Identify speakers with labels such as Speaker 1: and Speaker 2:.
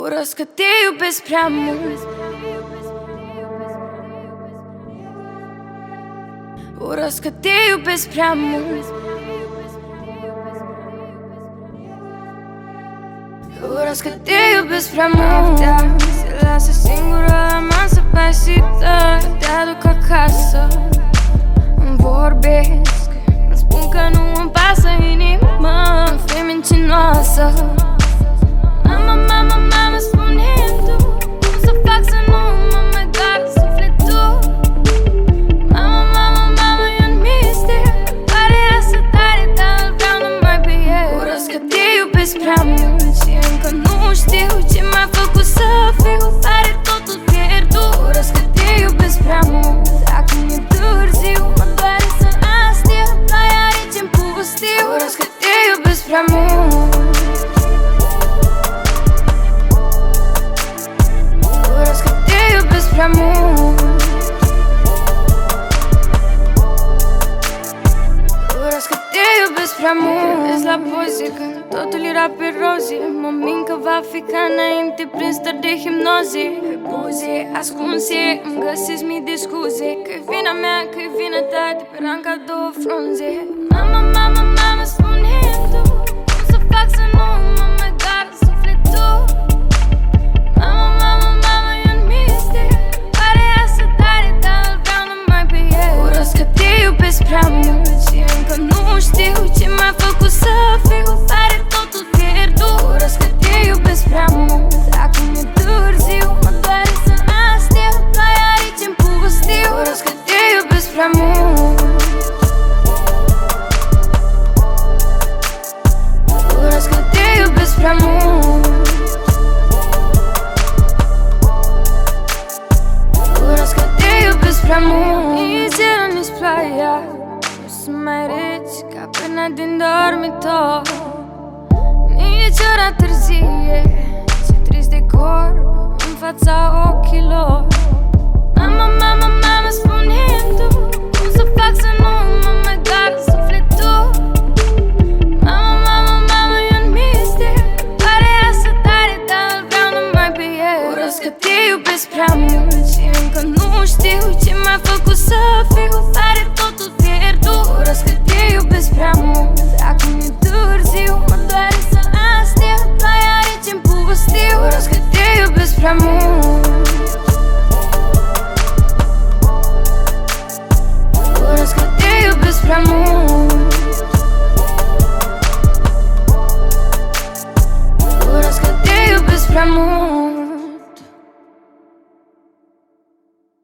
Speaker 1: Urăsc că te iubesc prea mult. Urăsc că te iubesc prea mult. Urăsc că te iubesc prea mult. Se lasă singură la masă pasită. Te aduc acasă, îmi vorbesc, îmi spun că nu îmi pasă inima, îmi fii mincinoasă. Mama, mama, mama, spune-mi tu cum să fac să nu mă mai doară sufletul. Mama, mama, mama, e un mister, pare așa tare, dar îl vreau numai pe el. Urăsc că te iubesc prea mult și încă nu știu ce m-a făcut să fiu, pare totul pierdut. Urăsc că te iubesc prea mult. Dacă mi-e târziu, mă doare să astea ploaia rece în pustiu. Urăsc că te iubesc prea mult. Urăsc că te iubesc prea mult. Urăsc că te iubesc prea mult. Vezi la poze când totul era pe roze, mă min că va fi ca înainte prin stări de hipnoze. Pe buze ascunse îmi găsesc mii de scuze, că-i vina mea, că-i vina ta, de pe ranca două frunze. Mama, mama, mama, spune-mi tu cum să fac să nu mă mai doară sufletul. Mama, mama, mama, e un mister, pare așa tare, dar îl vreau numai pe el. Urăsc că te iubesc prea mult și încă nu știu ce m-a făcut să fiu, pare totul pierdut. Urăsc că te iubesc prea mult. Dacă mi-e târziu, mă doare să astea ploaia rece în pustiu. Urăsc că te iubesc prea mult. Urăsc că te iubesc prea mult. Urăsc că te iubesc prea mult. Nici cerul, nici ploaia nu sunt mai reci ca până din dormitor. Nici ora târzie, ce trist decor în fața ochilor. Mama, mama, mama, spune-mi tu cum să fac să nu mă mai doară sufletul. Mama, mama, mama, e un mister, pare așa tare, dar îl vreau numai pe el. Urăsc că te iubesc prea mult și încă nu știu ce m-a făcut să fiu, pare totul pierdut. Urăsc că te iubesc prea mult. Dacă mi-e târziu, mă doare să astea ploaia rece în pustiu. Urăsc că te iubesc prea mult. Urăsc că te iubesc prea mult. Urăsc că te iubesc prea mult.